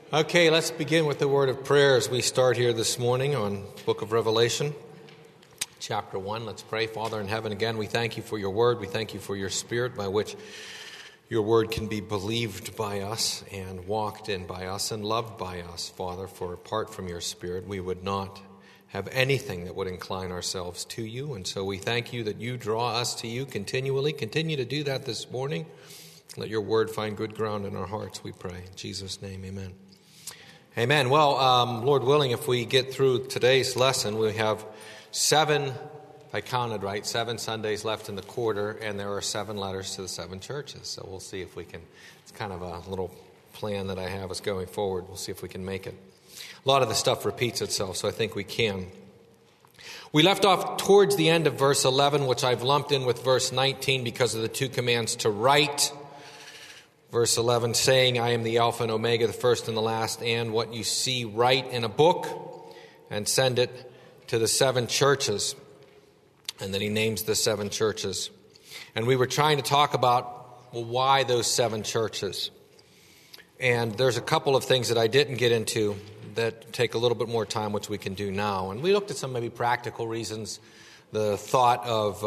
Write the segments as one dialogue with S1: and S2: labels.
S1: Okay, let's begin with the word of prayer as we start here this morning on Book of Revelation, chapter 1. Let's pray. Father in heaven, again, we thank you for your word. We thank you for your Spirit by which your word can be believed by us and walked in by us and loved by us, Father, for apart from your Spirit, we would not have anything that would incline ourselves to you. And so we thank you that you draw us to you continually. Continue to do that this morning. Let your word find good ground in our hearts, we pray. In Jesus' name, amen. Amen. Well, Lord willing, if we get through today's lesson, we have 7, if I counted right, 7 Sundays left in the quarter, and there are 7 letters to the 7 churches. So we'll see if we can, it's kind of a little plan that I have as going forward. We'll see if we can make it. A lot of the stuff repeats itself, so I think we can. We left off towards the end of verse 11, which I've lumped in with verse 19 because of the 2 commands to write. Verse 11, saying, I am the Alpha and Omega, the first and the last, and what you see write in a book and send it to the 7 churches. And then he names the 7 churches. And we were trying to talk about, well, why those 7 churches. And there's a couple of things that I didn't get into that take a little bit more time, which we can do now. And we looked at some maybe practical reasons. The thought of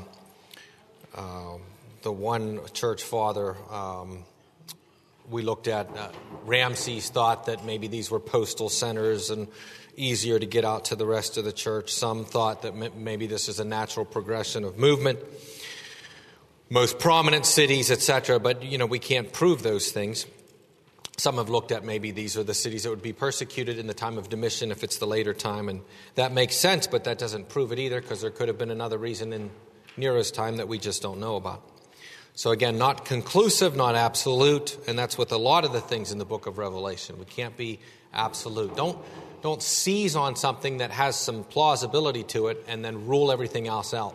S1: the one church father, we looked at Ramses thought that maybe these were postal centers and easier to get out to the rest of the church. Some thought that maybe this is a natural progression of movement. Most prominent cities, etc. But, we can't prove those things. Some have looked at maybe these are the cities that would be persecuted in the time of Domitian if it's the later time. And that makes sense, but that doesn't prove it either because there could have been another reason in Nero's time that we just don't know about. So again, not conclusive, not absolute, and that's with a lot of the things in the book of Revelation. We can't be absolute. Don't seize on something that has some plausibility to it and then rule everything else out.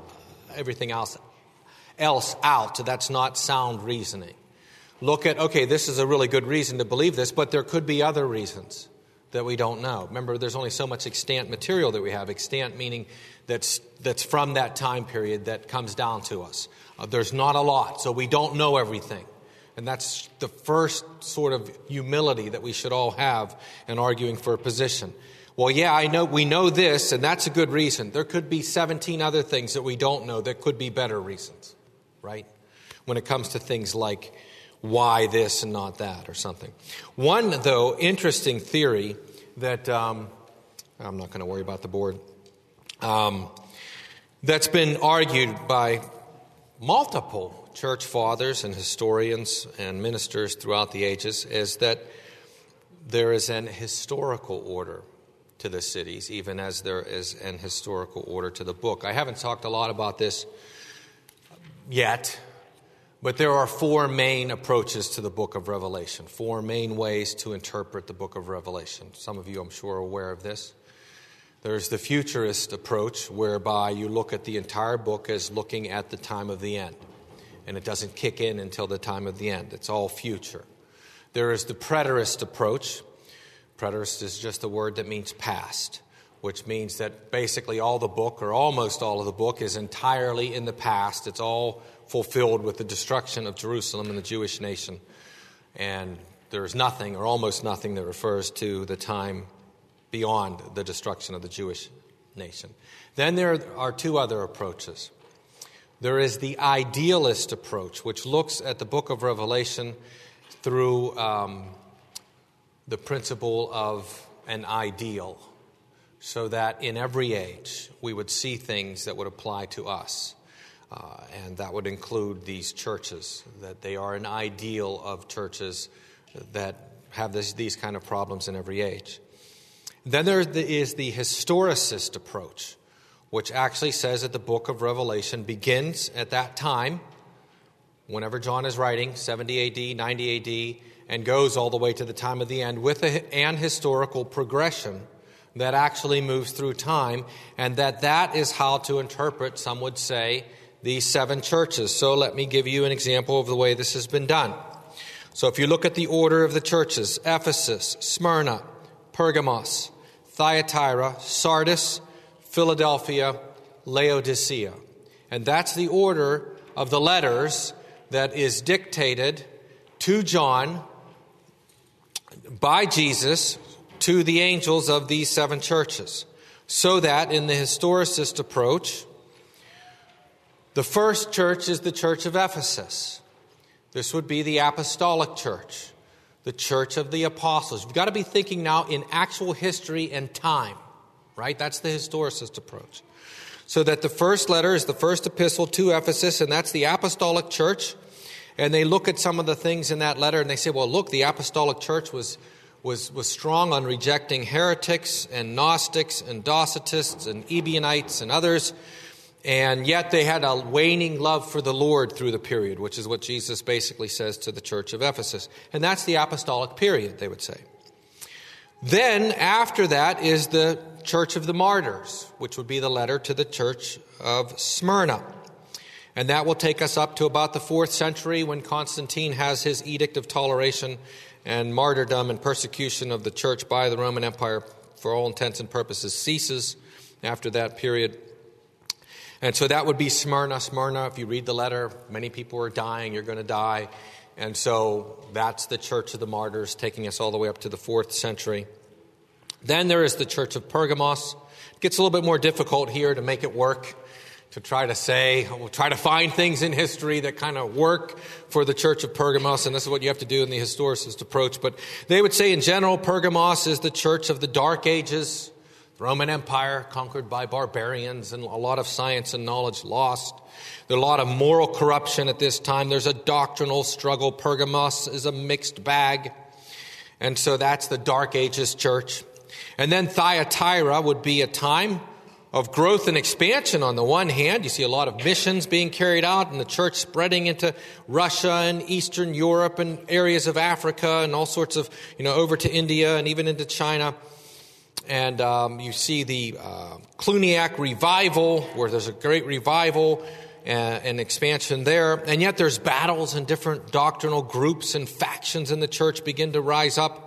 S1: That's not sound reasoning. Look at, okay, this is a really good reason to believe this, but there could be other reasons that we don't know. Remember, there's only so much extant material that we have. Extant meaning that's from that time period that comes down to us. There's not a lot, so we don't know everything. And that's the first sort of humility that we should all have in arguing for a position. Well, yeah, we know this, and that's a good reason. There could be 17 other things that we don't know that could be better reasons, right? When it comes to things like why this and not that or something. One, though, interesting theory that, I'm not going to worry about the board, that's been argued by multiple church fathers and historians and ministers throughout the ages is that there is an historical order to the cities, even as there is an historical order to the book. I haven't talked a lot about this yet, but there are 4 main approaches to the book of Revelation, 4 main ways to interpret the book of Revelation. Some of you, I'm sure, are aware of this. There's the futurist approach, whereby you look at the entire book as looking at the time of the end. And it doesn't kick in until the time of the end. It's all future. There is the preterist approach. Preterist is just a word that means past, which means that basically all the book, or almost all of the book, is entirely in the past. It's all fulfilled with the destruction of Jerusalem and the Jewish nation. And there's nothing, or almost nothing, that refers to the time beyond the destruction of the Jewish nation. Then there are 2 other approaches. There is the idealist approach, which looks at the book of Revelation through the principle of an ideal, so that in every age we would see things that would apply to us. And that would include these churches, that they are an ideal of churches that have these kind of problems in every age. Then there is the historicist approach, which actually says that the book of Revelation begins at that time, whenever John is writing, 70 AD, 90 AD, and goes all the way to the time of the end with an historical progression that actually moves through time, and that is how to interpret, some would say, these 7 churches. So let me give you an example of the way this has been done. So if you look at the order of the churches, Ephesus, Smyrna, Pergamos, Thyatira, Sardis, Philadelphia, Laodicea. And that's the order of the letters that is dictated to John by Jesus to the angels of these 7 churches. So that in the historicist approach, the first church is the church of Ephesus. This would be the apostolic church, the church of the apostles. You've got to be thinking now in actual history and time, right? That's the historicist approach. So that the first letter is the first epistle to Ephesus, and that's the apostolic church. And they look at some of the things in that letter and they say, well, look, the apostolic church was strong on rejecting heretics and Gnostics and Docetists and Ebionites and others. And yet they had a waning love for the Lord through the period, which is what Jesus basically says to the church of Ephesus. And that's the apostolic period, they would say. Then after that is the church of the martyrs, which would be the letter to the church of Smyrna. And that will take us up to about the 4th century when Constantine has his edict of toleration and martyrdom and persecution of the church by the Roman Empire, for all intents and purposes, ceases after that period. And so that would be Smyrna. Smyrna, if you read the letter, many people are dying, you're going to die. And so that's the church of the martyrs, taking us all the way up to the 4th century. Then there is the church of Pergamos. It gets a little bit more difficult here to make it work, to try to say, we'll try to find things in history that kind of work for the church of Pergamos, and this is what you have to do in the historicist approach. But they would say in general, Pergamos is the church of the Dark Ages, the Roman Empire conquered by barbarians and a lot of science and knowledge lost. There's a lot of moral corruption at this time. There's a doctrinal struggle. Pergamos is a mixed bag. And so that's the Dark Ages church. And then Thyatira would be a time of growth and expansion on the one hand. You see a lot of missions being carried out and the church spreading into Russia and Eastern Europe and areas of Africa and all sorts of, over to India and even into China. And you see the Cluniac revival, where there's a great revival and expansion there. And yet there's battles and different doctrinal groups and factions in the church begin to rise up.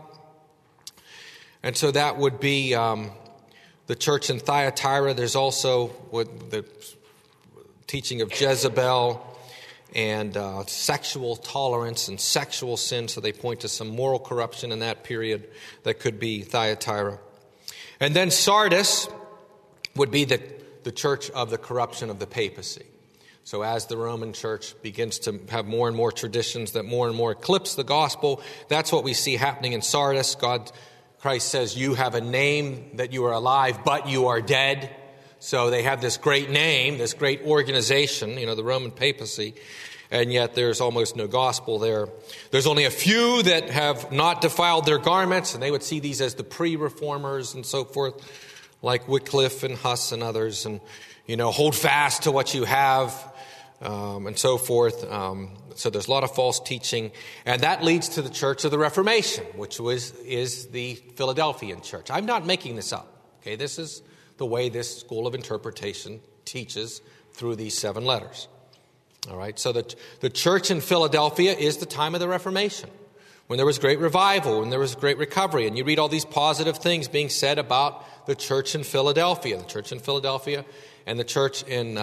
S1: And so that would be the church in Thyatira. There's also the teaching of Jezebel and sexual tolerance and sexual sin. So they point to some moral corruption in that period that could be Thyatira. And then Sardis would be the church of the corruption of the papacy. So as the Roman church begins to have more and more traditions that more and more eclipse the gospel, that's what we see happening in Sardis. Christ says, you have a name that you are alive, but you are dead. So they have this great name, this great organization, the Roman papacy, and yet there's almost no gospel there. There's only a few that have not defiled their garments, and they would see these as the pre-reformers and so forth, like Wycliffe and Huss and others, and, hold fast to what you have, and so forth. So there's a lot of false teaching, and that leads to the Church of the Reformation, which is the Philadelphian church. I'm not making this up. Okay, this is the way this school of interpretation teaches through these 7 letters. All right, so the church in Philadelphia is the time of the Reformation, when there was great revival, when there was great recovery, and you read all these positive things being said about the church in Philadelphia. The church in Philadelphia and the church in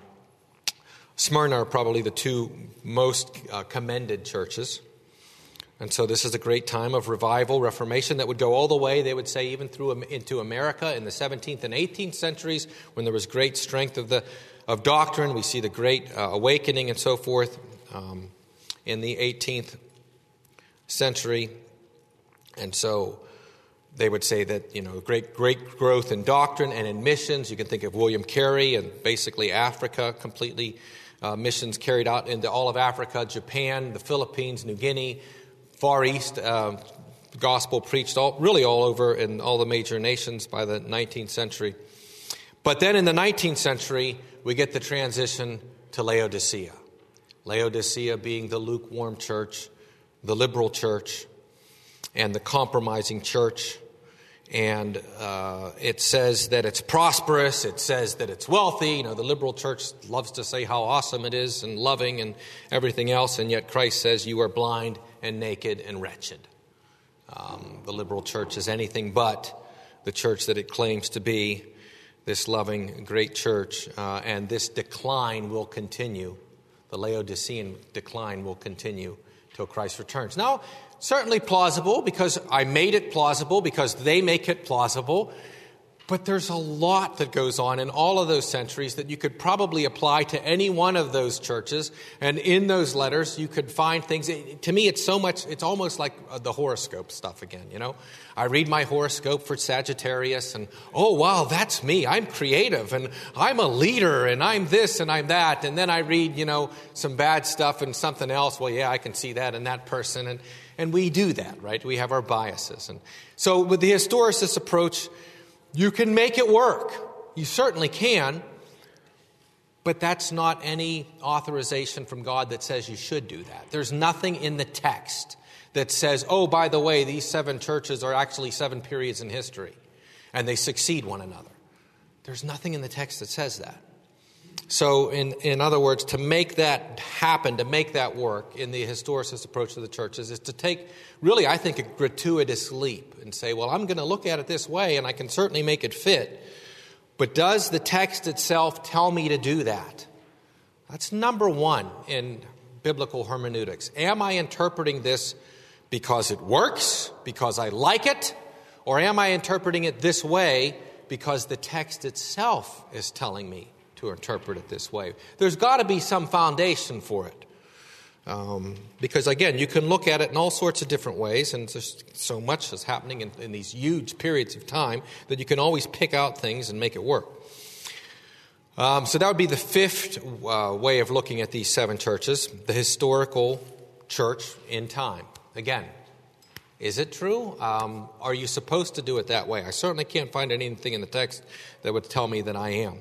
S1: Smyrna are probably the 2 most commended churches. And so this is a great time of revival, Reformation that would go all the way, they would say, even into America in the 17th and 18th centuries, when there was great strength of doctrine. We see the great awakening and so forth in the 18th century. And so they would say that, great growth in doctrine and in missions. You can think of William Carey and basically Africa, completely missions carried out into all of Africa, Japan, the Philippines, New Guinea, Far East, the gospel preached all over in all the major nations by the 19th century. But then in the 19th century, we get the transition to Laodicea. Laodicea being the lukewarm church, the liberal church, and the compromising church. And it says that it's prosperous. It says that it's wealthy. The liberal church loves to say how awesome it is and loving and everything else. And yet Christ says you are blind and naked and wretched. The liberal church is anything but the church that it claims to be, this loving, great church. And this decline will continue. The Laodicean decline will continue till Christ returns. Now, certainly plausible because I made it plausible, because they make it plausible. But there's a lot that goes on in all of those centuries that you could probably apply to any one of those churches. And in those letters, you could find things. To me, it's almost like the horoscope stuff again, you know. I read my horoscope for Sagittarius and, oh, wow, that's me. I'm creative and I'm a leader and I'm this and I'm that. And then I read, you know, some bad stuff and something else. Well, yeah, I can see that in that person. And we do that, right? We have our biases. And so with the historicist approach, you can make it work. You certainly can. But that's not any authorization from God that says you should do that. There's nothing in the text that says, oh, by the way, these 7 churches are actually 7 periods in history, and they succeed one another. There's nothing in the text that says that. So, in other words, to make that happen, to make that work in the historicist approach to the churches is to take, really, I think, a gratuitous leap and say, well, I'm going to look at it this way, and I can certainly make it fit. But does the text itself tell me to do that? That's number one in biblical hermeneutics. Am I interpreting this because it works, because I like it, or am I interpreting it this way because the text itself is telling me to interpret it this way? There's got to be some foundation for it. Because, again, you can look at it in all sorts of different ways, and there's so much that's happening in these huge periods of time that you can always pick out things and make it work. So that would be the 5th way of looking at these 7 churches, the historical church in time. Again, is it true? Are you supposed to do it that way? I certainly can't find anything in the text that would tell me that I am.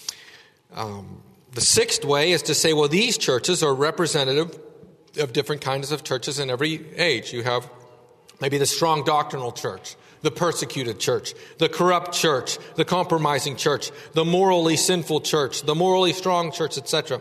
S1: The 6th way is to say, well, these churches are representative of different kinds of churches in every age. You have maybe the strong doctrinal church, the persecuted church, the corrupt church, the compromising church, the morally sinful church, the morally strong church, etc.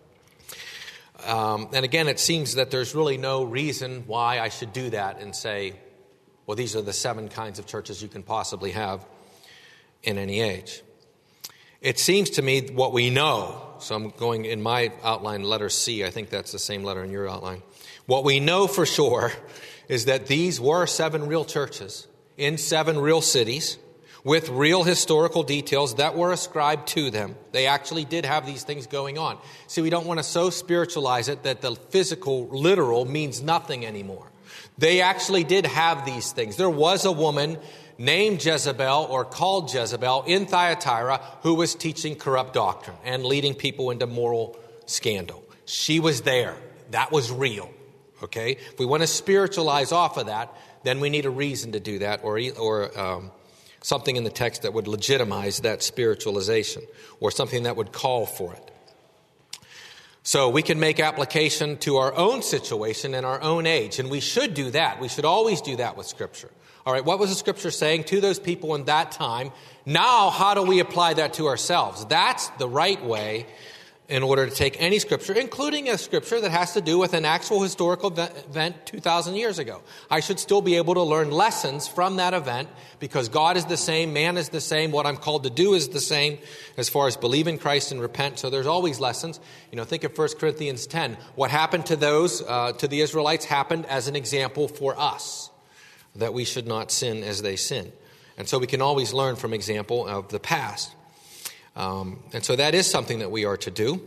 S1: And again, it seems that there's really no reason why I should do that and say, well, these are the 7 kinds of churches you can possibly have in any age. It seems to me what we know, so I'm going in my outline, letter C, I think that's the same letter in your outline. What we know for sure is that these were 7 real churches in 7 real cities with real historical details that were ascribed to them. They actually did have these things going on. See, we don't want to so spiritualize it that the physical, literal means nothing anymore. They actually did have these things. There was a woman named Jezebel, or called Jezebel, in Thyatira, who was teaching corrupt doctrine and leading people into moral scandal. She was there. That was real. Okay? If we want to spiritualize off of that, then we need a reason to do that, or something in the text that would legitimize that spiritualization, or something that would call for it. So we can make application to our own situation and our own age, and we should do that. We should always do that with Scripture. All right, what was the Scripture saying to those people in that time? Now, how do we apply that to ourselves? That's the right way in order to take any Scripture, including a Scripture that has to do with an actual historical event 2,000 years ago. I should still be able to learn lessons from that event because God is the same, man is the same, what I'm called to do is the same as far as believe in Christ and repent. So there's always lessons. You know, think of 1 Corinthians 10. What happened to those, to the Israelites, happened as an example for us, that we should not sin as they sin. And so we can always learn from example of the past. And so that is something that we are to do.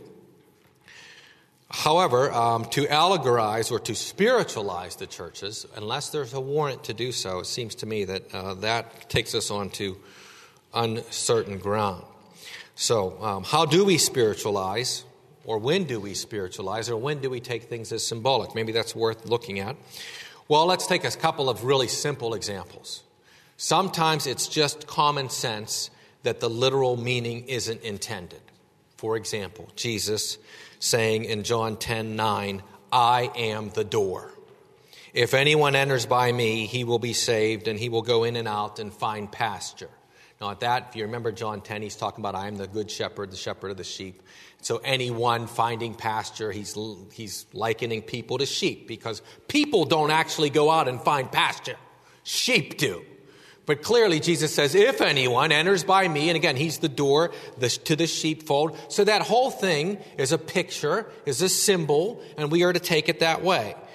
S1: However, to allegorize or to spiritualize the churches, unless there's a warrant to do so, it seems to me that that takes us on to uncertain ground. So how do we spiritualize, or when do we spiritualize, or when do we take things as symbolic? Maybe that's worth looking at. Well, let's take a couple of really simple examples. Sometimes it's just common sense that the literal meaning isn't intended. For example, Jesus saying in John 10:9, I am the door. If anyone enters by me, he will be saved, and he will go in and out and find pasture. Now at that, if you remember John 10, he's talking about I am the good shepherd, the shepherd of the sheep. So anyone finding pasture, he's likening people to sheep, because people don't actually go out and find pasture. Sheep do. But clearly Jesus says, if anyone enters by me, and again, he's the door to the sheepfold. So that whole thing is a picture, is a symbol, and we are to take it that way.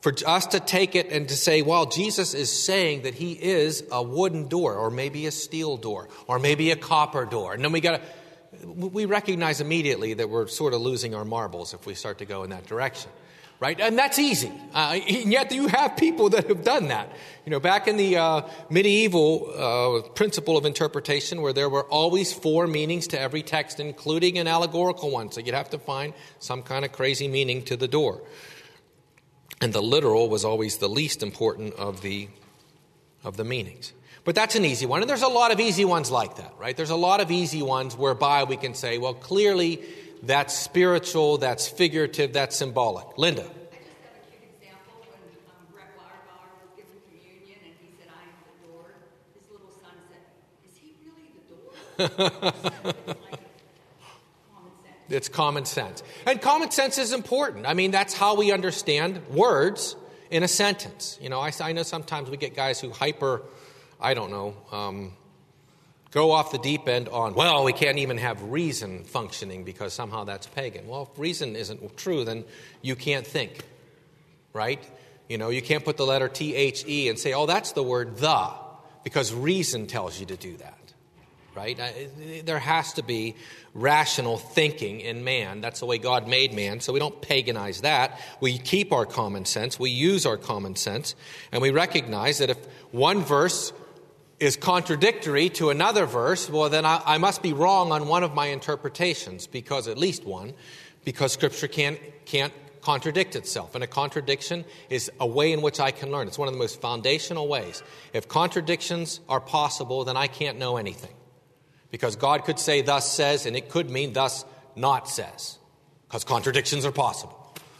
S1: for us to take it and to say, well, Jesus is saying that he is a wooden door, or maybe a steel door, or maybe a copper door. And then we recognize immediately that we're sort of losing our marbles if we start to go in that direction. Right? And that's easy. And yet you have people that have done that. Back in the medieval principle of interpretation, where there were always 4 meanings to every text, including an allegorical one. So you'd have to find some kind of crazy meaning to the door. And the literal was always the least important of the meanings. But that's an easy one. And there's a lot of easy ones like that, right? There's a lot of easy ones whereby we can say, well, clearly that's spiritual, that's figurative, that's symbolic. Linda.
S2: I just have a cute example. When Brett Lauerbauer was given communion and he said, I am the door, his little son said, is he really the door? It's like common sense.
S1: It's common sense. And common sense is important. I mean, that's how we understand words in a sentence. I know sometimes we get guys who go off the deep end on, well, we can't even have reason functioning because somehow that's pagan. Well, if reason isn't true, then you can't think, right? You can't put the letter T-H-E and say, oh, that's the word the, because reason tells you to do that, right? There has to be rational thinking in man. That's the way God made man, so we don't paganize that. We keep our common sense. We use our common sense, and we recognize that if one verse is contradictory to another verse, well, then I must be wrong on one of my interpretations, because at least one, because Scripture can't contradict itself. And a contradiction is a way in which I can learn. It's one of the most foundational ways. If contradictions are possible, then I can't know anything. Because God could say, thus says, and it could mean thus not says, because contradictions are possible.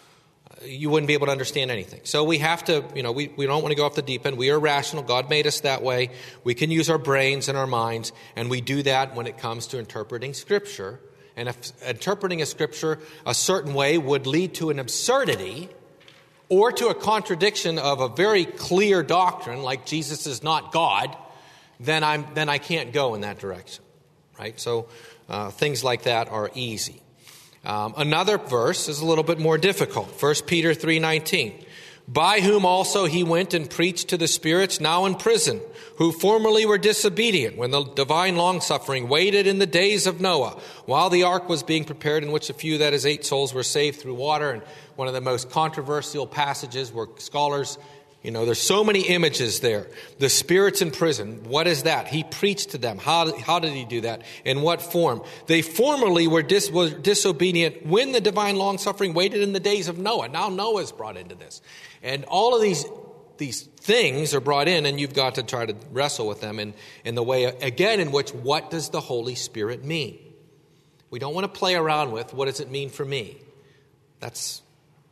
S1: You wouldn't be able to understand anything. So we have to, we don't want to go off the deep end. We are rational. God made us that way. We can use our brains and our minds, and we do that when it comes to interpreting Scripture. And if interpreting a Scripture a certain way would lead to an absurdity or to a contradiction of a very clear doctrine, like Jesus is not God, then I can't go in that direction, right? So things like that are easy. Another verse is a little bit more difficult. 1 Peter 3:19. By whom also he went and preached to the spirits now in prison, who formerly were disobedient, when the divine longsuffering waited in the days of Noah, while the ark was being prepared, in which a few, that is 8 souls, were saved through water. And one of the most controversial passages where scholars, there's so many images there. The spirits in prison, what is that? He preached to them. How did he do that? In what form? They formerly were disobedient when the divine long-suffering waited in the days of Noah. Now Noah is brought into this. And all of these things are brought in, and you've got to try to wrestle with them in the way, again, in which, what does the Holy Spirit mean? We don't want to play around with, what does it mean for me? That's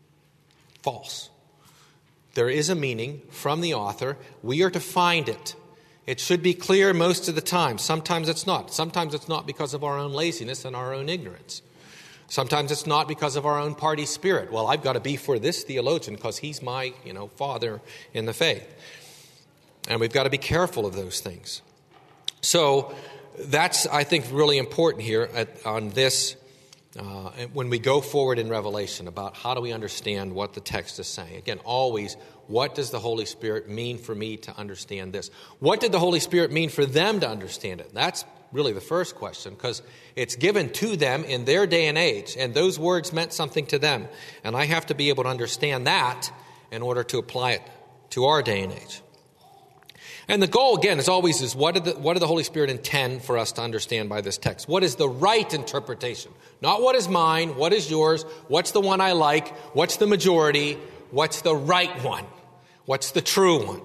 S1: false. There is a meaning from the author. We are to find it. It should be clear most of the time. Sometimes it's not. Sometimes it's not because of our own laziness and our own ignorance. Sometimes it's not because of our own party spirit. Well, I've got to be for this theologian because he's my, father in the faith. And we've got to be careful of those things. So that's, I think, really important here on this when we go forward in Revelation about how do we understand what the text is saying. Again, always, what does the Holy Spirit mean for me to understand this? What did the Holy Spirit mean for them to understand it? That's really the first question, because it's given to them in their day and age, and those words meant something to them. And I have to be able to understand that in order to apply it to our day and age. And the goal, again, is always what did the Holy Spirit intend for us to understand by this text? What is the right interpretation? Not what is mine, what is yours, what's the one I like, what's the majority, what's the right one, what's the true one.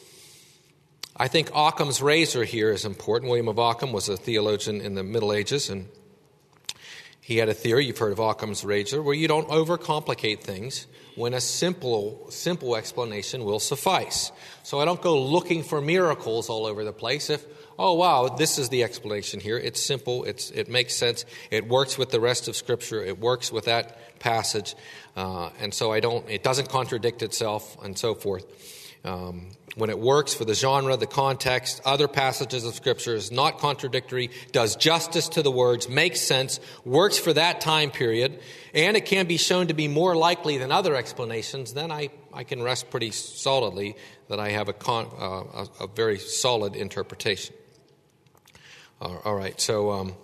S1: I think Occam's razor here is important. William of Ockham was a theologian in the Middle Ages, and he had a theory, you've heard of Occam's razor, where you don't overcomplicate things when a simple explanation will suffice. So I don't go looking for miracles all over the place. If, oh wow, this is the explanation here. It's simple, it makes sense, it works with the rest of Scripture, it works with that passage, and so it doesn't contradict itself and so forth. when it works for the genre, the context, other passages of Scripture, is not contradictory, does justice to the words, makes sense, works for that time period, and it can be shown to be more likely than other explanations, then I can rest pretty solidly that I have a very solid interpretation. All right, so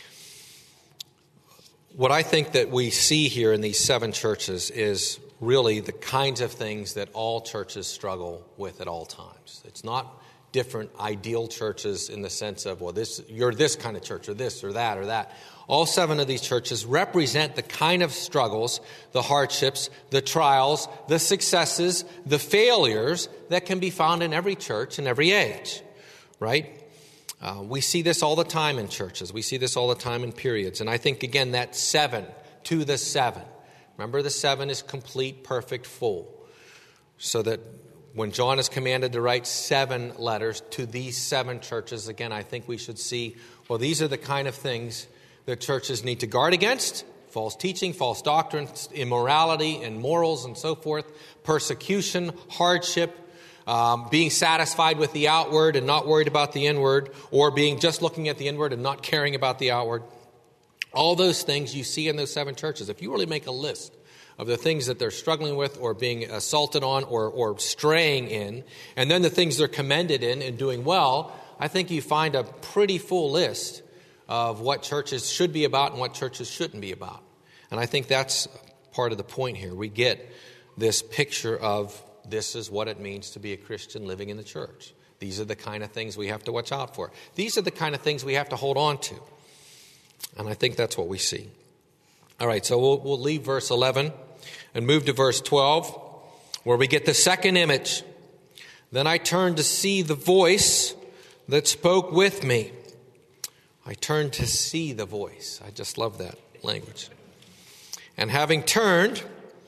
S1: what I think that we see here in these 7 churches is really the kinds of things that all churches struggle with at all times. It's not different ideal churches in the sense of, well, you're this kind of church, or this, or that, or that. All 7 of these churches represent the kind of struggles, the hardships, the trials, the successes, the failures that can be found in every church in every age, right? We see this all the time in churches. We see this all the time in periods. And I think, again, that 7 to the 7. Remember, the 7 is complete, perfect, full. So that when John is commanded to write 7 letters to these 7 churches, again, I think we should see, well, these are the kind of things that churches need to guard against: false teaching, false doctrine, immorality and morals and so forth, persecution, hardship, being satisfied with the outward and not worried about the inward, or being just looking at the inward and not caring about the outward. All those things you see in those 7 churches. If you really make a list of the things that they're struggling with or being assaulted on or straying in, and then the things they're commended in and doing well, I think you find a pretty full list of what churches should be about and what churches shouldn't be about. And I think that's part of the point here. We get this picture of this is what it means to be a Christian living in the church. These are the kind of things we have to watch out for. These are the kind of things we have to hold on to. And I think that's what we see. All right, so we'll leave verse 11 and move to verse 12, where we get the second image. Then I turned to see the voice that spoke with me. I turned to see the voice. I just love that language. And having turned,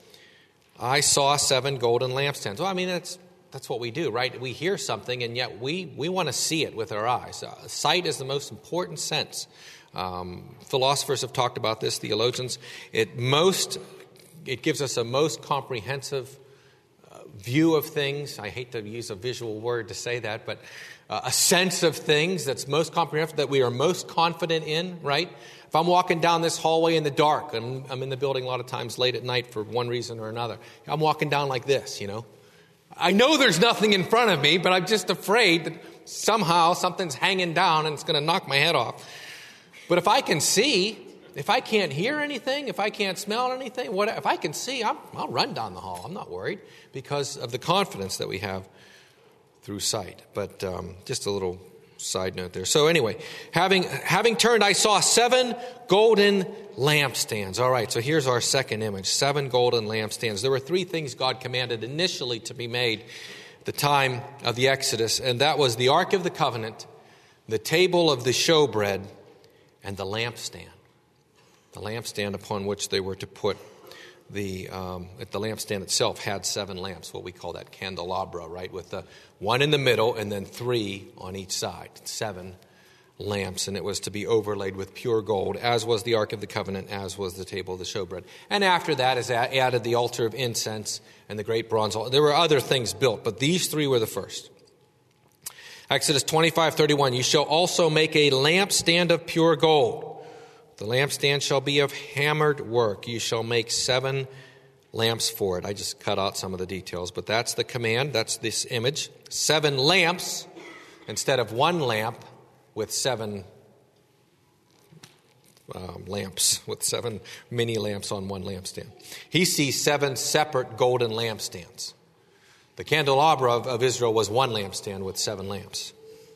S1: I saw 7 golden lampstands. Well, I mean, that's what we do, right? We hear something, and yet we want to see it with our eyes. Sight is the most important sense. Philosophers have talked about this, theologians. It gives us a most comprehensive view of things. I hate to use a visual word to say that, but a sense of things that's most comprehensive, that we are most confident in, right? If I'm walking down this hallway in the dark, and I'm in the building a lot of times late at night for one reason or another, I'm walking down like this, I know there's nothing in front of me, but I'm just afraid that somehow something's hanging down and it's going to knock my head off. But if I can see, if I can't hear anything, if I can't smell anything, if I can see, I'll run down the hall. I'm not worried because of the confidence that we have through sight. But just a little side note there. So anyway, having turned, I saw 7 golden lampstands. All right, so here's our second image, 7 golden lampstands. There were 3 things God commanded initially to be made at the time of the Exodus, and that was the Ark of the Covenant, the table of the showbread, and the lampstand upon which they were to put the lampstand itself had 7 lamps, what we call that candelabra, right, with the 1 in the middle and then 3 on each side, 7 lamps, and it was to be overlaid with pure gold, as was the Ark of the Covenant, as was the table of the showbread. And after that is added the altar of incense and the great bronze altar. There were other things built, but these 3 were the first. Exodus 25:31, you shall also make a lampstand of pure gold. The lampstand shall be of hammered work. You shall make 7 lamps for it. I just cut out some of the details, but that's the command. That's this image. 7 lamps instead of 1 lamp with 7 lamps, with 7 mini lamps on 1 lampstand. He sees 7 separate golden lampstands. The candelabra of Israel was 1 lampstand with 7 lamps.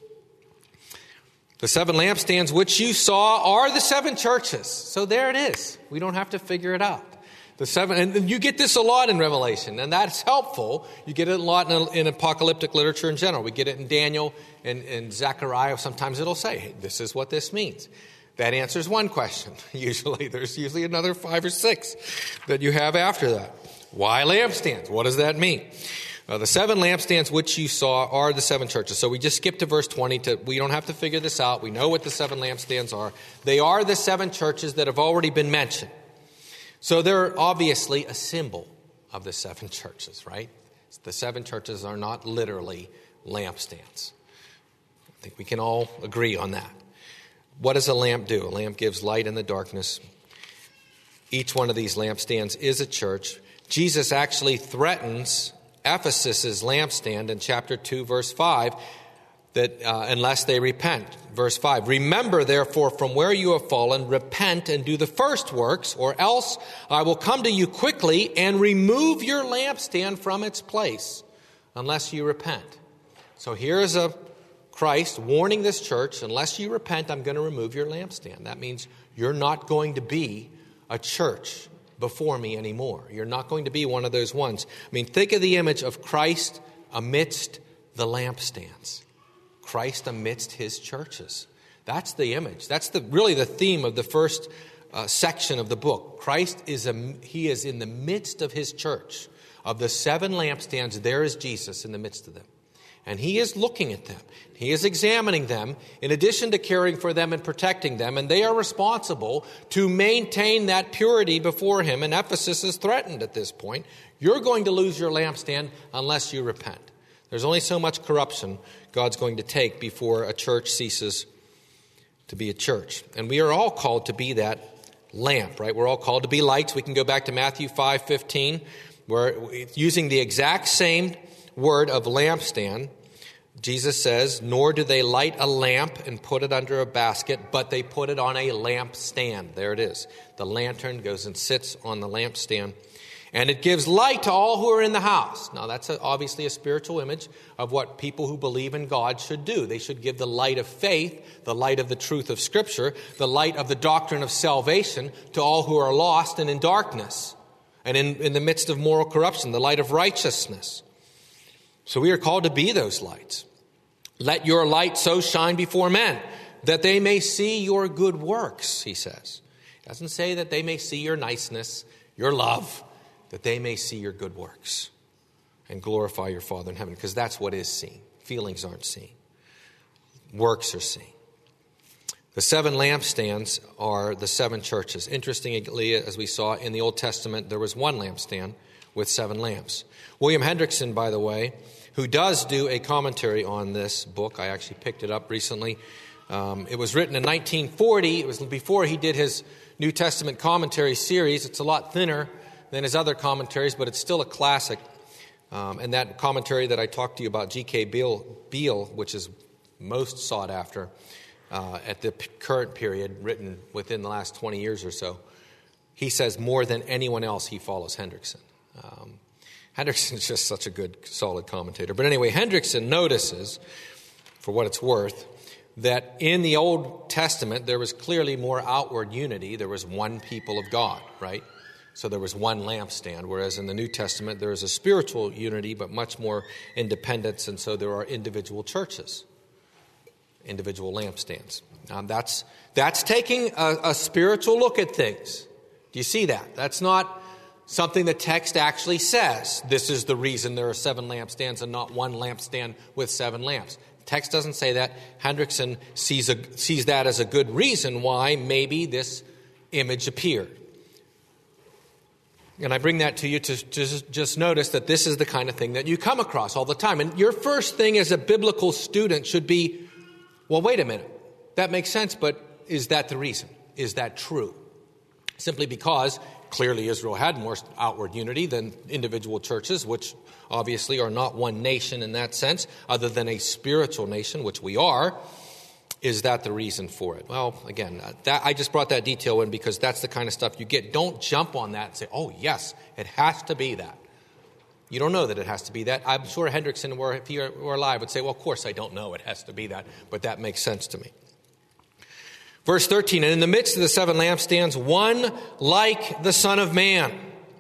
S1: The 7 lampstands which you saw are the 7 churches. So there it is. We don't have to figure it out. The 7, and you get this a lot in Revelation, and that's helpful. You get it a lot in apocalyptic literature in general. We get it in Daniel and Zechariah. Sometimes it'll say, hey, this is what this means. That answers one question. There's usually another 5 or 6 that you have after that. Why lampstands? What does that mean? The 7 lampstands which you saw are the 7 churches. So we just skipped to verse 20. We don't have to figure this out. We know what the 7 lampstands are. They are the 7 churches that have already been mentioned. So they're obviously a symbol of the 7 churches, right? The seven churches are not literally lampstands. I think we can all agree on that. What does a lamp do? A lamp gives light in the darkness. Each one of these lampstands is a church. Jesus actually threatens Ephesus's lampstand in chapter 2, verse 5, that unless they repent. Verse 5, remember therefore from where you have fallen, repent and do the first works, or else I will come to you quickly and remove your lampstand from its place, unless you repent. So here is a Christ warning this church, unless you repent, I'm going to remove your lampstand. That means you're not going to be a church before me anymore. You're not going to be one of those ones. I mean, think of the image of Christ amidst the lampstands. Christ amidst his churches. That's the image. That's really the theme of the first section of the book. Christ he is in the midst of his church. Of the seven lampstands, there is Jesus in the midst of them. And he is looking at them. He is examining them in addition to caring for them and protecting them. And they are responsible to maintain that purity before him. And Ephesus is threatened at this point. You're going to lose your lampstand unless you repent. There's only so much corruption God's going to take before a church ceases to be a church. And we are all called to be that lamp, right? We're all called to be lights. We can go back to Matthew 5:15, where using the exact same word of lampstand, Jesus says, nor do they light a lamp and put it under a basket, but they put it on a lampstand. There it is. The lantern goes and sits on the lampstand, and it gives light to all who are in the house. Now, that's obviously a spiritual image of what people who believe in God should do. They should give the light of faith, the light of the truth of Scripture, the light of the doctrine of salvation to all who are lost and in darkness and in the midst of moral corruption, the light of righteousness. So we are called to be those lights. Let your light so shine before men that they may see your good works, he says. It doesn't say that they may see your niceness, your love, that they may see your good works and glorify your Father in heaven, because that's what is seen. Feelings aren't seen. Works are seen. The seven lampstands are the seven churches. Interestingly, as we saw in the Old Testament, there was one lampstand with seven lamps. William Hendrickson, by the way, who does do a commentary on this book. I actually picked it up recently. It was written in 1940. It was before he did his New Testament commentary series. It's a lot thinner than his other commentaries, but it's still a classic. And that commentary that I talked to you about, G.K. Beale, which is most sought after at the current period, written within the last 20 years or so, he says more than anyone else he follows Hendrickson. Hendrickson is just such a good, solid commentator. But anyway, Hendrickson notices, for what it's worth, that in the Old Testament, there was clearly more outward unity. There was one people of God, right? So there was one lampstand, whereas in the New Testament, there is a spiritual unity, but much more independence, and so there are individual churches, individual lampstands. Now, that's taking a spiritual look at things. Do you see that? That's not something the text actually says. This is the reason there are seven lampstands and not one lampstand with seven lamps. The text doesn't say that. Hendrickson sees that as a good reason why maybe this image appeared. And I bring that to you to just notice that this is the kind of thing that you come across all the time. And your first thing as a biblical student should be, well, wait a minute. That makes sense, but is that the reason? Is that true? Simply because clearly Israel had more outward unity than individual churches, which obviously are not one nation in that sense, other than a spiritual nation, which we are. Is that the reason for it? Well, again, I just brought that detail in because that's the kind of stuff you get. Don't jump on that and say, oh, yes, it has to be that. You don't know that it has to be that. I'm sure Hendrickson, if he were alive, would say, well, of course I don't know it has to be that, but that makes sense to me. Verse 13, and in the midst of the seven lampstands, one like the Son of Man,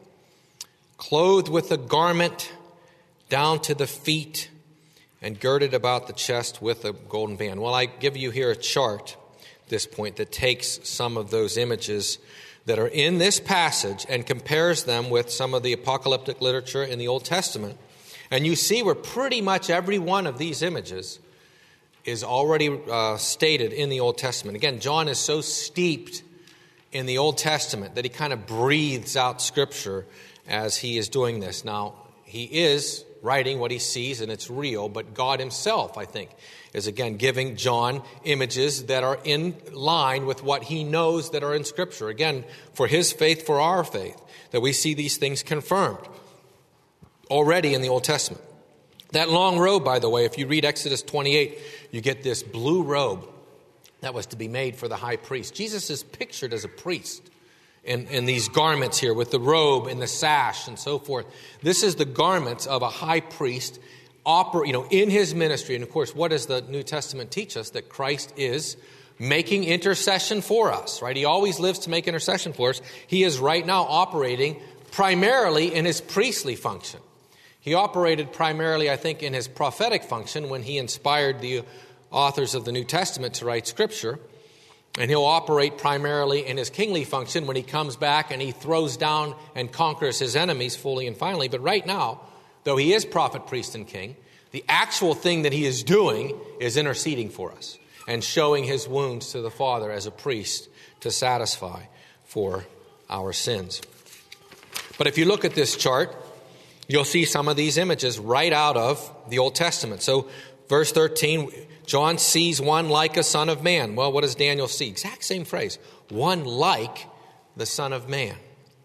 S1: clothed with a garment down to the feet and girded about the chest with a golden band. Well, I give you here a chart at this point that takes some of those images that are in this passage and compares them with some of the apocalyptic literature in the Old Testament. And you see where pretty much every one of these images is already stated in the Old Testament. Again, John is so steeped in the Old Testament that he kind of breathes out Scripture as he is doing this. Now, he is writing what he sees, and it's real, but God himself, I think, is again giving John images that are in line with what he knows that are in Scripture. Again, for his faith, for our faith, that we see these things confirmed already in the Old Testament. That long robe, by the way, if you read Exodus 28, you get this blue robe that was to be made for the high priest. Jesus is pictured as a priest in these garments here with the robe and the sash and so forth. This is the garments of a high priest in his ministry. And of course, what does the New Testament teach us? That Christ is making intercession for us, right? He always lives to make intercession for us. He is right now operating primarily in his priestly function. He operated primarily, I think, in his prophetic function when he inspired the authors of the New Testament to write Scripture. And he'll operate primarily in his kingly function when he comes back and he throws down and conquers his enemies fully and finally. But right now, though he is prophet, priest, and king, the actual thing that he is doing is interceding for us and showing his wounds to the Father as a priest to satisfy for our sins. But if you look at this chart, you'll see some of these images right out of the Old Testament. So verse 13, John sees one like a son of man. Well, what does Daniel see? Exact same phrase. One like the Son of Man.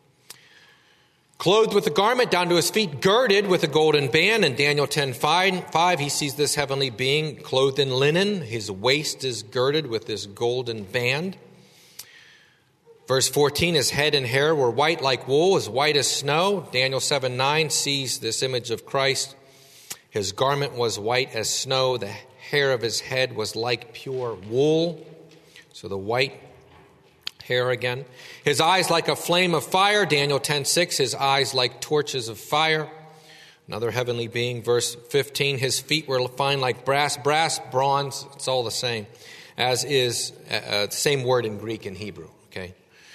S1: Clothed with a garment down to his feet, girded with a golden band. In Daniel 10:5, he sees this heavenly being clothed in linen. His waist is girded with this golden band. Verse 14, his head and hair were white like wool, as white as snow. Daniel 7:9 sees this image of Christ. His garment was white as snow. The hair of his head was like pure wool. So the white hair again. His eyes like a flame of fire. Daniel 10:6, his eyes like torches of fire. Another heavenly being. Verse 15, his feet were fine like brass. Brass, bronze, it's all the same. As is the same word in Greek and Hebrew. Okay.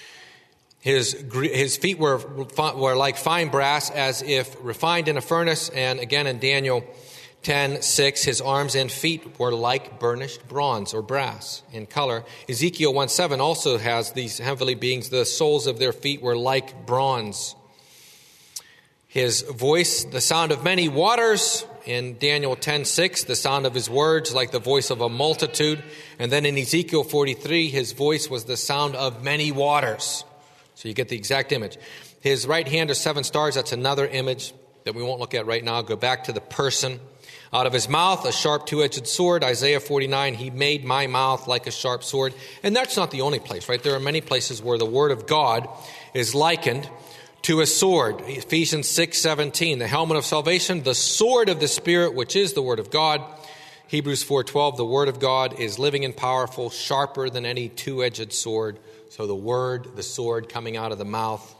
S1: His feet were like fine brass, as if refined in a furnace. And again in Daniel 10:6, his arms and feet were like burnished bronze or brass in color. Ezekiel 1:7 also has these heavenly beings. The soles of their feet were like bronze. His voice, the sound of many waters. In Daniel 10:6, the sound of his words like the voice of a multitude. And then in Ezekiel 43, his voice was the sound of many waters. So you get the exact image. His right hand are 7 stars. That's another image that we won't look at right now. Go back to the person. Out of his mouth, a sharp two-edged sword. Isaiah 49, he made my mouth like a sharp sword. And that's not the only place, right? There are many places where the word of God is likened to a sword. Ephesians 6:17, the helmet of salvation, the sword of the Spirit, which is the word of God. Hebrews 4:12, the word of God is living and powerful, sharper than any two-edged sword. So the word, the sword coming out of the mouth,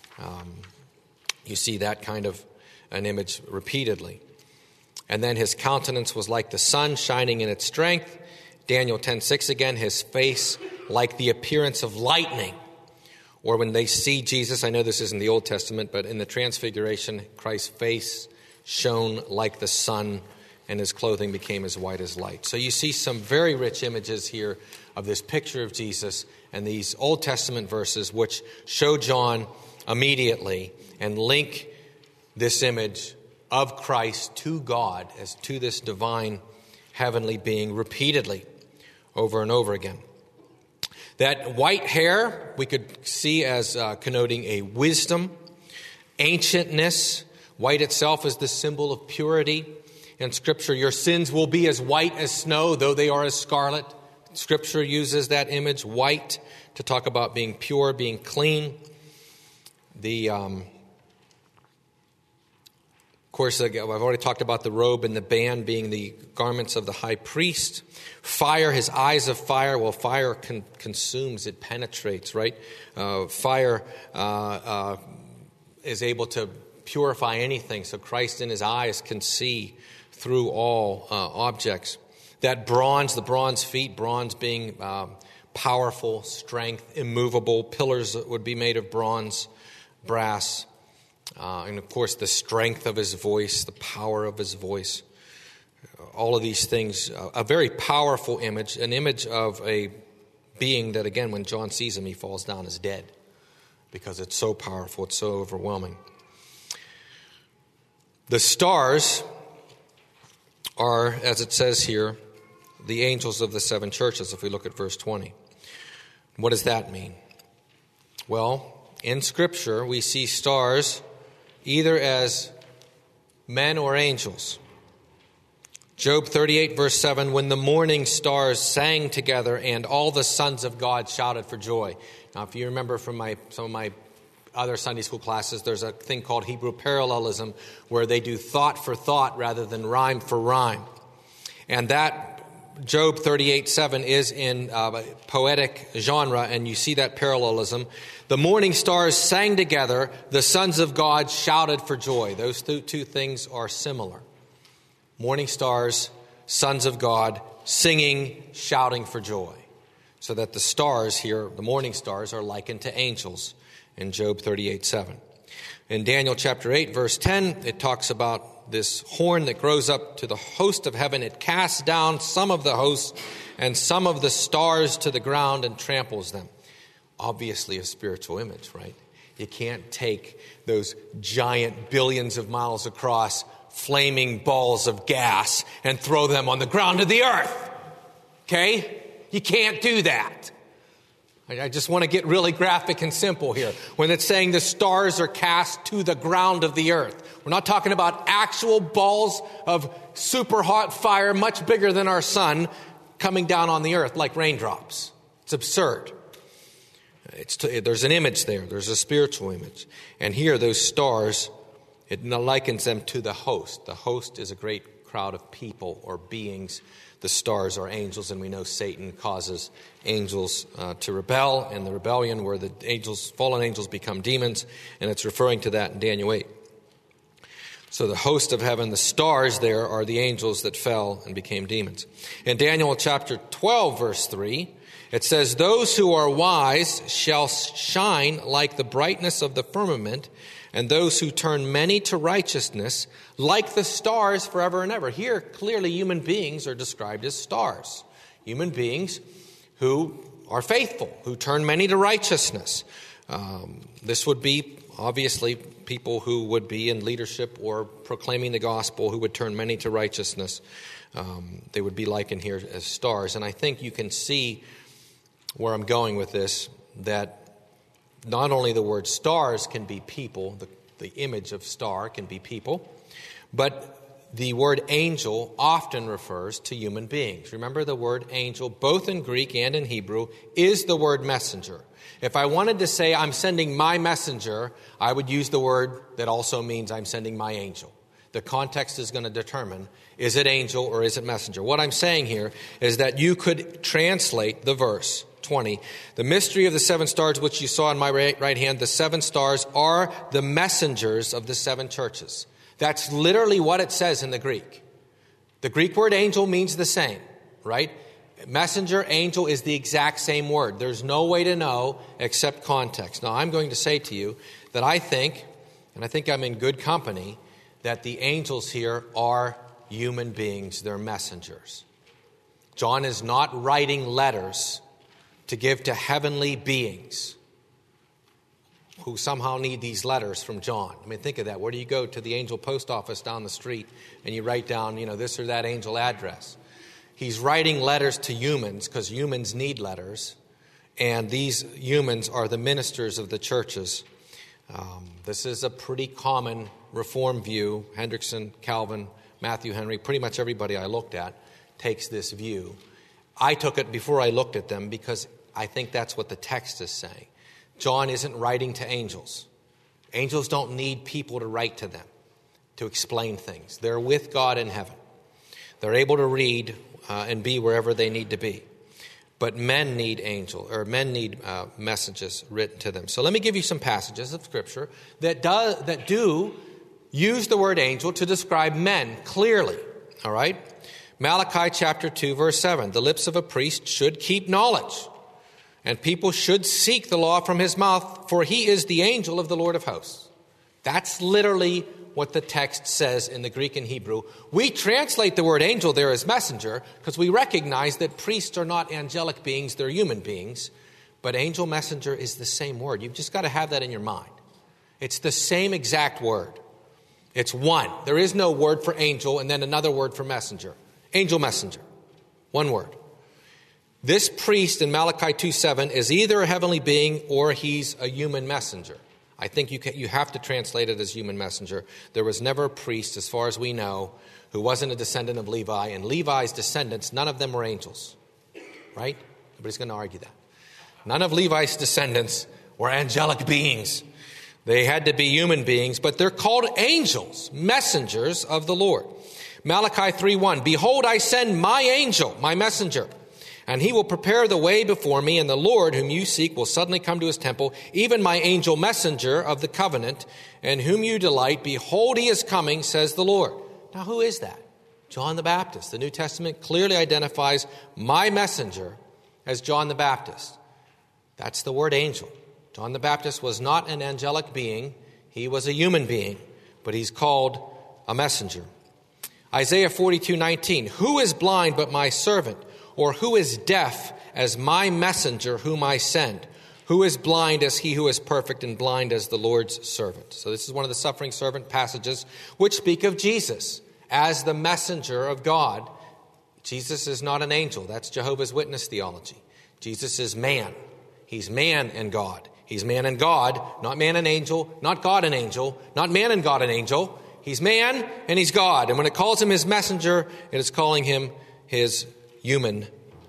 S1: you see that kind of an image repeatedly. And then his countenance was like the sun shining in its strength. Daniel 10:6 again, his face like the appearance of lightning. Or when they see Jesus, I know this isn't the Old Testament, but in the Transfiguration, Christ's face shone like the sun and his clothing became as white as light. So you see some very rich images here of this picture of Jesus and these Old Testament verses which show John immediately and link this image of Christ to God as to this divine heavenly being repeatedly over and over again. That white hair we could see as connoting a wisdom, ancientness. White itself is the symbol of purity. In Scripture, your sins will be as white as snow, though they are as scarlet. Scripture uses that image, white, to talk about being pure, being clean. Of course, I've already talked about the robe and the band being the garments of the high priest. Fire, his eyes of fire. Well, fire consumes, it penetrates, right? Fire is able to purify anything. So Christ in his eyes can see through all objects. That bronze, the bronze feet, bronze being powerful, strength, immovable. Pillars that would be made of bronze, brass. And of course, the strength of his voice, the power of his voice. All of these things, a very powerful image, an image of a being that, again, when John sees him, he falls down as dead because it's so powerful, it's so overwhelming. The stars are, as it says here, the angels of the seven churches, if we look at verse 20. What does that mean? Well, in Scripture, we see stars either as men or angels. Job 38, verse 7, when the morning stars sang together and all the sons of God shouted for joy. Now, if you remember from some of my other Sunday school classes, there's a thing called Hebrew parallelism where they do thought for thought rather than rhyme for rhyme. And that Job 38:7 is in poetic genre, and you see that parallelism. The morning stars sang together, the sons of God shouted for joy. Those two things are similar. Morning stars, sons of God, singing, shouting for joy. So that the stars here, the morning stars, are likened to angels in Job 38:7. In Daniel chapter 8, verse 10, it talks about this horn that grows up to the host of heaven. It casts down some of the hosts and some of the stars to the ground and tramples them. Obviously a spiritual image, right? You can't take those giant billions of miles across flaming balls of gas and throw them on the ground of the earth. Okay? You can't do that. I just want to get really graphic and simple here. When it's saying the stars are cast to the ground of the earth, we're not talking about actual balls of super hot fire, much bigger than our sun, coming down on the earth like raindrops. It's absurd. There's an image there. There's a spiritual image. And here, those stars, it likens them to the host. The host is a great crowd of people or beings. The stars are angels, and we know Satan causes angels to rebel, and the rebellion where the fallen angels become demons, and it's referring to that in Daniel 8. So the host of heaven, the stars there, are the angels that fell and became demons. In Daniel chapter 12, verse 3, it says, those who are wise shall shine like the brightness of the firmament, and those who turn many to righteousness like the stars forever and ever. Here, clearly, human beings are described as stars. Human beings who are faithful, who turn many to righteousness. This would be, obviously, people who would be in leadership or proclaiming the gospel, who would turn many to righteousness. They would be likened here as stars. And I think you can see where I'm going with this, that not only the word stars can be people, the image of star can be people, but the word angel often refers to human beings. Remember, the word angel, both in Greek and in Hebrew, is the word messenger. If I wanted to say I'm sending my messenger, I would use the word that also means I'm sending my angel. The context is going to determine, is it angel or is it messenger? What I'm saying here is that you could translate the verse 20. The mystery of the seven stars which you saw in my right hand, the seven stars are the messengers of the seven churches. That's literally what it says in the Greek. The Greek word angel means the same, right? Messenger, angel is the exact same word. There's no way to know except context. Now, I'm going to say to you that I think, and I think I'm in good company, that the angels here are human beings. They're messengers. John is not writing letters to give to heavenly beings who somehow need these letters from John. I mean, think of that. Where do you go to the angel post office down the street and you write down, this or that angel address? He's writing letters to humans because humans need letters, and these humans are the ministers of the churches. This is a pretty common Reformed view. Hendrickson, Calvin, Matthew Henry, pretty much everybody I looked at takes this view. I took it before I looked at them because I think that's what the text is saying. John isn't writing to angels. Angels don't need people to write to them to explain things. They're with God in heaven. They're able to read and be wherever they need to be. But men need messages written to them. So let me give you some passages of Scripture that do use the word angel to describe men clearly. All right? Malachi chapter 2, verse 7. The lips of a priest should keep knowledge, and people should seek the law from his mouth, for he is the angel of the Lord of hosts. That's literally what the text says in the Greek and Hebrew. We translate the word angel there as messenger because we recognize that priests are not angelic beings, they're human beings. But angel messenger is the same word. You've just got to have that in your mind. It's the same exact word. It's one. There is no word for angel and then another word for messenger. Angel, messenger. One word. This priest in Malachi 2:7 is either a heavenly being or he's a human messenger. I think you have to translate it as human messenger. There was never a priest, as far as we know, who wasn't a descendant of Levi. And Levi's descendants, none of them were angels. Right? Nobody's going to argue that. None of Levi's descendants were angelic beings. They had to be human beings, but they're called angels, messengers of the Lord. Malachi 3:1, behold, I send my angel, my messenger, and he will prepare the way before me, and the Lord whom you seek will suddenly come to his temple, even my angel messenger of the covenant, and whom you delight. Behold, he is coming, says the Lord. Now, who is that? John the Baptist. The New Testament clearly identifies my messenger as John the Baptist. That's the word angel. John the Baptist was not an angelic being. He was a human being, but he's called a messenger. Isaiah 42:19, who is blind but my servant, or who is deaf as my messenger whom I send? Who is blind as he who is perfect, and blind as the Lord's servant? So this is one of the suffering servant passages which speak of Jesus as the messenger of God. Jesus is not an angel. That's Jehovah's Witness theology. Jesus is man. He's man and God. He's man and God, not man and angel, not God and angel, not man and God and angel. He's man and he's God. And when it calls him his messenger, it is calling him his human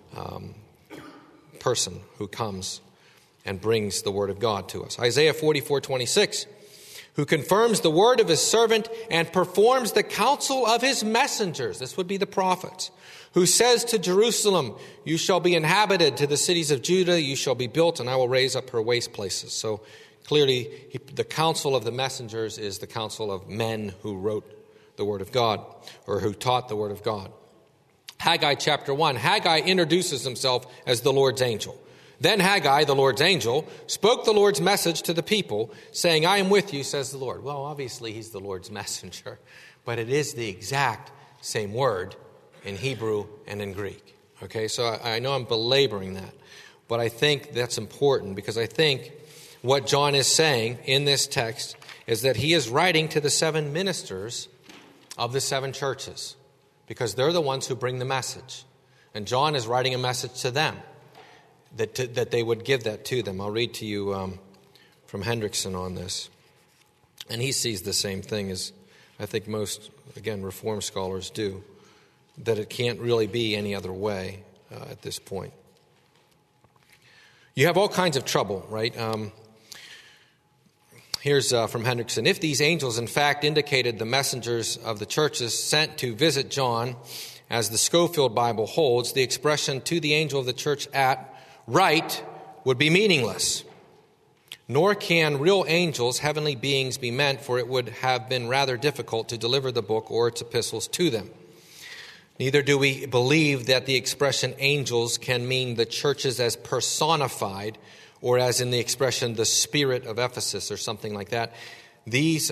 S1: person who comes and brings the word of God to us. Isaiah 44:26, who confirms the word of his servant and performs the counsel of his messengers. This would be the prophets. Who says to Jerusalem, you shall be inhabited, to the cities of Judah you shall be built, and I will raise up her waste places. So clearly, the counsel of the messengers is the counsel of men who wrote the word of God, or who taught the word of God. Haggai chapter 1. Haggai introduces himself as the Lord's angel. Then Haggai, the Lord's angel, spoke the Lord's message to the people, saying, I am with you, says the Lord. Well, obviously he's the Lord's messenger, but it is the exact same word in Hebrew and in Greek. Okay, so I know I'm belaboring that, but I think that's important, because I think what John is saying in this text is that he is writing to the 7 ministers of the 7 churches, because they're the ones who bring the message. And John is writing a message to them, that they would give that to them. I'll read to you from Hendrickson on this. And he sees the same thing as I think most, again, Reformed scholars do, that it can't really be any other way at this point. You have all kinds of trouble, right? Here's from Hendrickson. If these angels, in fact, indicated the messengers of the churches sent to visit John, as the Scofield Bible holds, the expression to the angel of the church at right would be meaningless. Nor can real angels, heavenly beings, be meant, for it would have been rather difficult to deliver the book or its epistles to them. Neither do we believe that the expression angels can mean the churches as personified, or as in the expression the spirit of Ephesus or something like that. These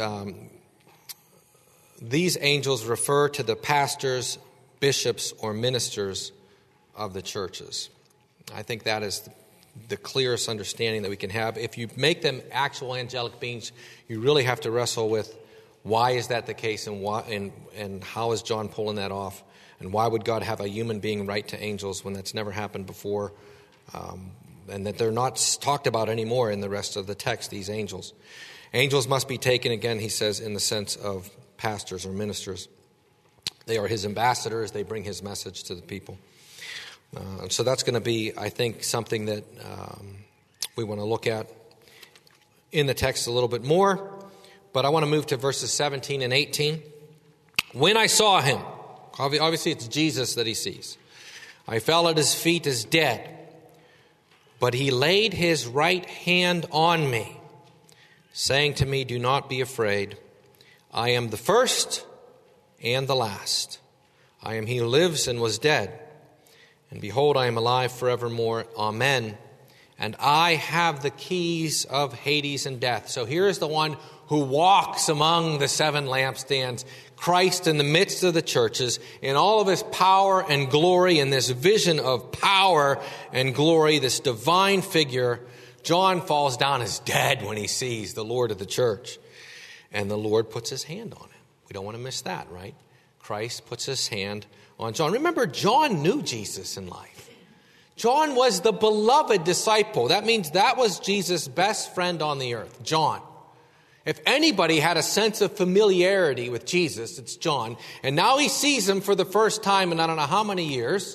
S1: angels refer to the pastors, bishops, or ministers of the churches. I think that is the clearest understanding that we can have. If you make them actual angelic beings, you really have to wrestle with why is that the case, and why, and how is John pulling that off, and why would God have a human being write to angels when that's never happened before, and that they're not talked about anymore in the rest of the text, these angels. Angels must be taken, again, he says, in the sense of pastors or ministers. They are his ambassadors. They bring his message to the people. So that's going to be, I think, something that we want to look at in the text a little bit more. But I want to move to verses 17 and 18. When I saw him, obviously it's Jesus that he sees, I fell at his feet as dead. But he laid his right hand on me, saying to me, do not be afraid. I am the first and the last. I am he who lives and was dead. And behold, I am alive forevermore. Amen. And I have the keys of Hades and death. So here is the one who walks among the 7 lampstands, Christ in the midst of the churches, in all of his power and glory, in this vision of power and glory, this divine figure. John falls down as dead when he sees the Lord of the church. And the Lord puts his hand on him. We don't want to miss that, right? Christ puts his hand on John. Remember, John knew Jesus in life. John was the beloved disciple. That means that was Jesus' best friend on the earth, John. If anybody had a sense of familiarity with Jesus, it's John. And now he sees him for the first time in I don't know how many years.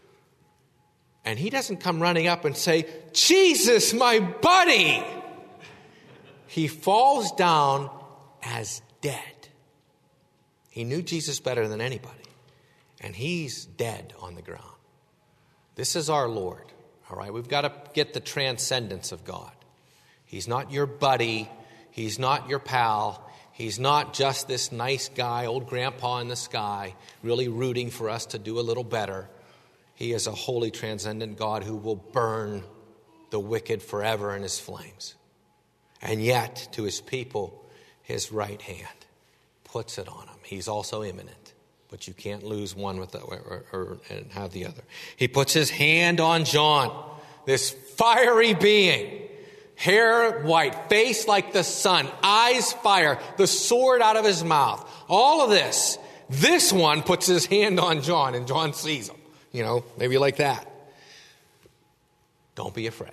S1: And he doesn't come running up and say, Jesus, my buddy. He falls down as dead. He knew Jesus better than anybody. And he's dead on the ground. This is our Lord. All right, we've got to get the transcendence of God. He's not your buddy. He's not your pal. He's not just this nice guy, old grandpa in the sky, really rooting for us to do a little better. He is a holy, transcendent God who will burn the wicked forever in his flames. And yet, to his people, his right hand puts it on him. He's also imminent, but you can't lose one with and have the other. He puts his hand on John, this fiery being. Hair white, face like the sun, eyes fire, the sword out of his mouth. All of this. This one puts his hand on John and John sees him. Maybe like that. Don't be afraid.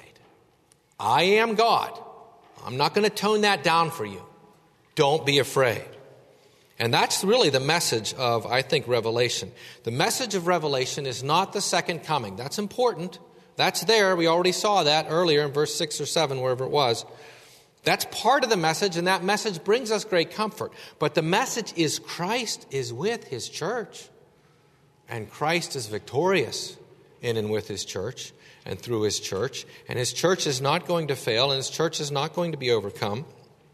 S1: I am God. I'm not going to tone that down for you. Don't be afraid. And that's really the message of, I think, Revelation. The message of Revelation is not the second coming. That's important. That's there. We already saw that earlier in verse 6 or 7, wherever it was. That's part of the message, and that message brings us great comfort. But the message is Christ is with his church. And Christ is victorious in and with his church and through his church. And his church is not going to fail, and his church is not going to be overcome.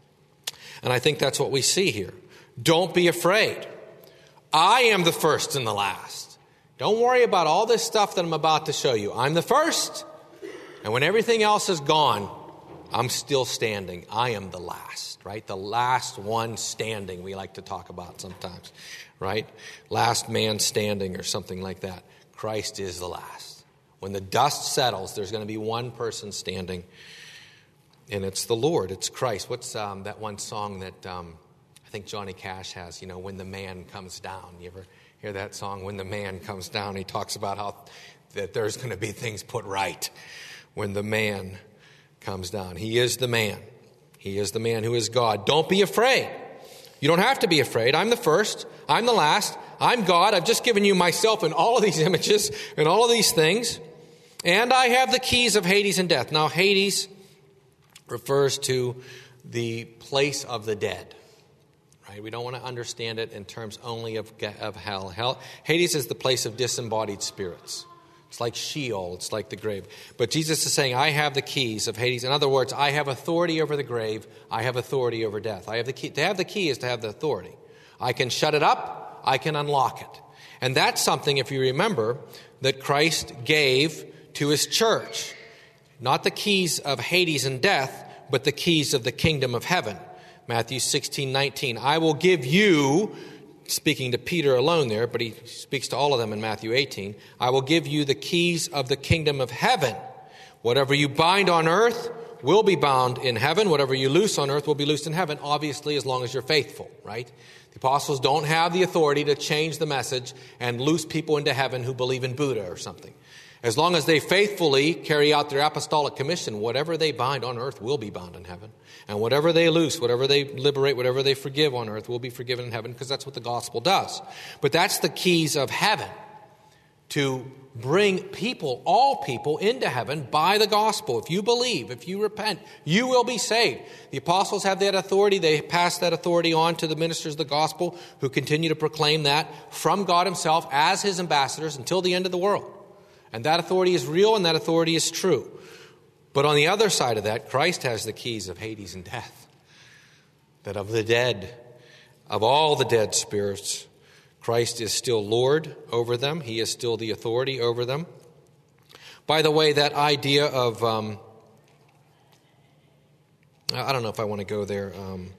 S1: And I think that's what we see here. Don't be afraid. I am the first and the last. Don't worry about all this stuff that I'm about to show you. I'm the first. And when everything else is gone, I'm still standing. I am the last, right? The last one standing, we like to talk about sometimes, right? Last man standing or something like that. Christ is the last. When the dust settles, there's going to be one person standing, and it's the Lord. It's Christ. What's that one song that I think Johnny Cash has, when the man comes down? You ever hear that song, When the Man Comes Down? He talks about how that there's going to be things put right when the man comes down. He is the man. He is the man who is God. Don't be afraid. You don't have to be afraid. I'm the first. I'm the last. I'm God. I've just given you myself in all of these images and all of these things. And I have the keys of Hades and death. Now, Hades refers to the place of the dead. Right? We don't want to understand it in terms only of hell. Hades is the place of disembodied spirits. It's like Sheol. It's like the grave. But Jesus is saying, I have the keys of Hades. In other words, I have authority over the grave. I have authority over death. I have the key. To have the key is to have the authority. I can shut it up. I can unlock it. And that's something, if you remember, that Christ gave to his church. Not the keys of Hades and death, but the keys of the kingdom of heaven. Matthew 16:19. I will give you, speaking to Peter alone there, but he speaks to all of them in Matthew 18. I will give you the keys of the kingdom of heaven. Whatever you bind on earth will be bound in heaven. Whatever you loose on earth will be loosed in heaven, obviously as long as you're faithful, right? The apostles don't have the authority to change the message and loose people into heaven who believe in Buddha or something. As long as they faithfully carry out their apostolic commission, whatever they bind on earth will be bound in heaven. And whatever they loose, whatever they liberate, whatever they forgive on earth will be forgiven in heaven, because that's what the gospel does. But that's the keys of heaven, to bring people, all people, into heaven by the gospel. If you believe, if you repent, you will be saved. The apostles have that authority. They pass that authority on to the ministers of the gospel, who continue to proclaim that from God himself as his ambassadors until the end of the world. And that authority is real, and that authority is true. But on the other side of that, Christ has the keys of Hades and death. That of the dead, of all the dead spirits, Christ is still Lord over them. He is still the authority over them. By the way, that idea of, I don't know if I want to go there.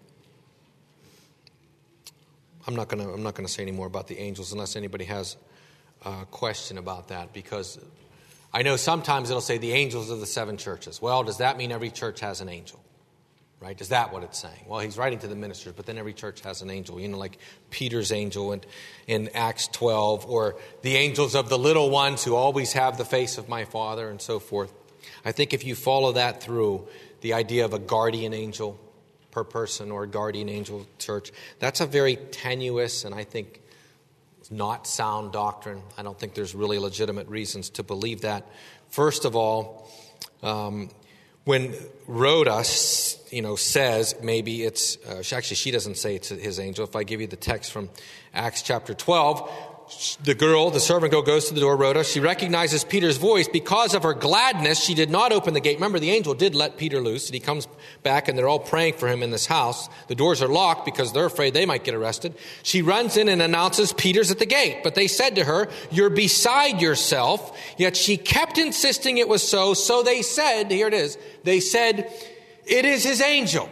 S1: I'm not going to say any more about the angels unless anybody has question about that, because I know sometimes it'll say the angels of the seven churches. Well, does that mean every church has an angel? right? Is that what it's saying? Well, he's writing to the ministers, but then every church has an angel, like Peter's angel in Acts 12, or the angels of the little ones who always have the face of my Father, and so forth. I think if you follow that through, the idea of a guardian angel per person or a guardian angel church, that's a very tenuous and I think not sound doctrine. I don't think there's really legitimate reasons to believe that. First of all, when Rhoda, says maybe it's, actually she doesn't say it's his angel. If I give you the text from Acts chapter 12, the servant girl goes to the door, Rhoda. She recognizes Peter's voice. Because of her gladness, she did not open the gate. Remember, the angel did let Peter loose, and he comes back, and they're all praying for him in this house. The doors are locked because they're afraid they might get arrested. She runs in and announces Peter's at the gate. But they said to her, "You're beside yourself." Yet she kept insisting it was so. So they said, here it is, they said, "It is his angel."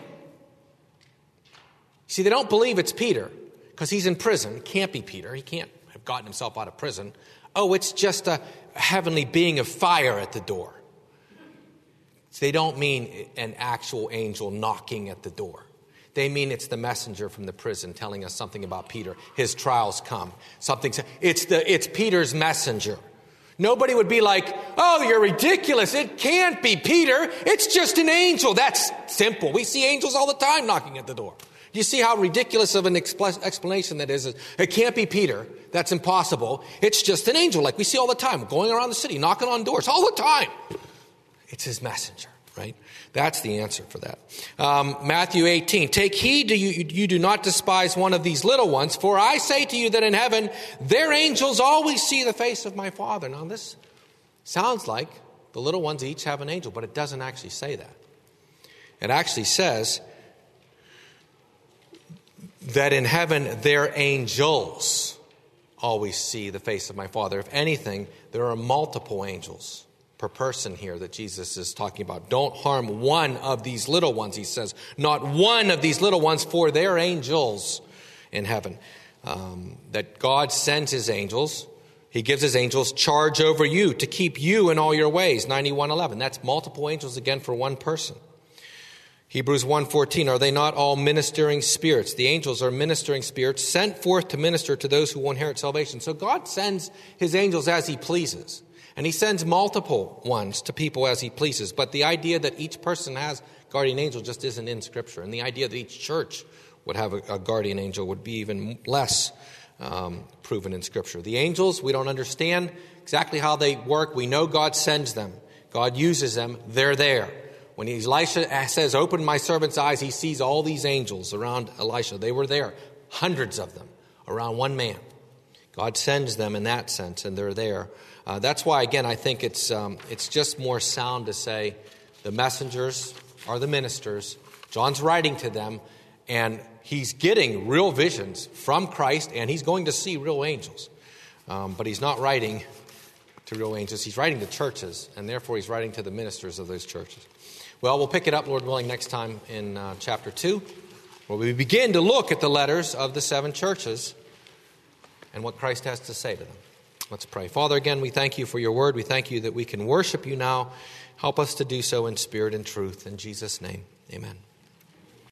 S1: See, they don't believe it's Peter because he's in prison. It can't be Peter. He can't have gotten himself out of prison. Oh, it's just a heavenly being of fire at the door. So they don't mean an actual angel knocking at the door. They mean it's the messenger from the prison telling us something about Peter. His trials come. It's Peter's messenger. Nobody would be like, "Oh, you're ridiculous. It can't be Peter. It's just an angel." That's simple. We see angels all the time knocking at the door. Do you see how ridiculous of an explanation that is? It can't be Peter. That's impossible. It's just an angel like we see all the time, going around the city, knocking on doors all the time. It's his messenger, right? That's the answer for that. Matthew 18, "Take heed you do not despise one of these little ones, for I say to you that in heaven their angels always see the face of my Father." Now this sounds like the little ones each have an angel, but it doesn't actually say that. It actually says that in heaven their angels always see the face of my Father. If anything, there are multiple angels per person here that Jesus is talking about. Don't harm one of these little ones, he says. Not one of these little ones, for their angels in heaven. That God sends his angels. He gives his angels charge over you to keep you in all your ways. 91:11. That's multiple angels again for one person. Hebrews 1:14, "Are they not all ministering spirits?" The angels are ministering spirits sent forth to minister to those who will inherit salvation. So God sends his angels as he pleases. And he sends multiple ones to people as he pleases. But the idea that each person has a guardian angel just isn't in Scripture. And the idea that each church would have a guardian angel would be even less proven in Scripture. The angels, we don't understand exactly how they work. We know God sends them. God uses them. They're there. When Elisha says, "Open my servant's eyes," he sees all these angels around Elisha. They were there, hundreds of them, around one man. God sends them in that sense, and they're there. That's why, again, I think it's just more sound to say the messengers are the ministers. John's writing to them, and he's getting real visions from Christ, and he's going to see real angels. But he's not writing to real angels. He's writing to churches, and therefore he's writing to the ministers of those churches. Well, we'll pick it up, Lord willing, next time in chapter 2, where we begin to look at the letters of the 7 churches and what Christ has to say to them. Let's pray. Father, again, we thank you for your word. We thank you that we can worship you now. Help us to do so in spirit and truth. In Jesus' name, amen.